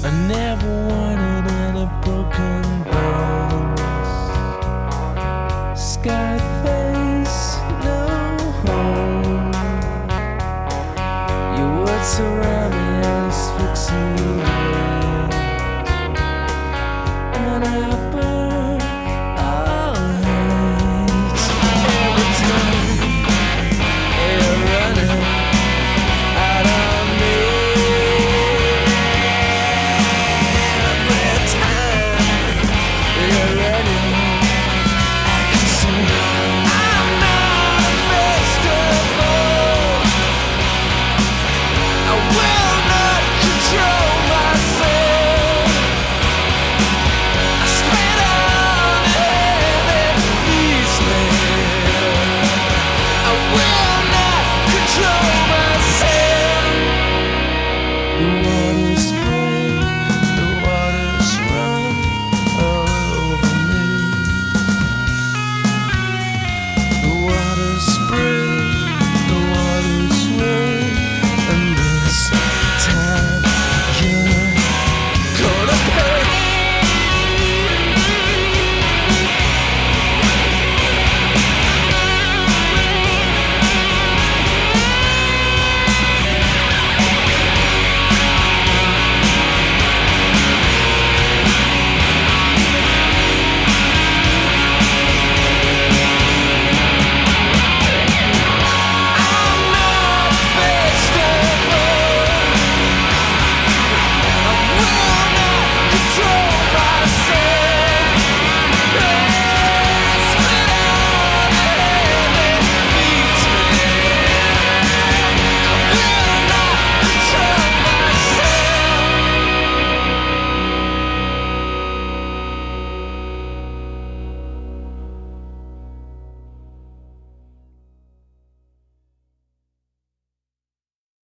I never wanted any broken bones. Scarred face, no home. Your words surround me and asphyxiate, and I burn all hate. Every time you're running out of me, every time you're running, I can see I'm not a vegetable. I will not control myself. I spit on heaven feeds me. I will not control myself. The water's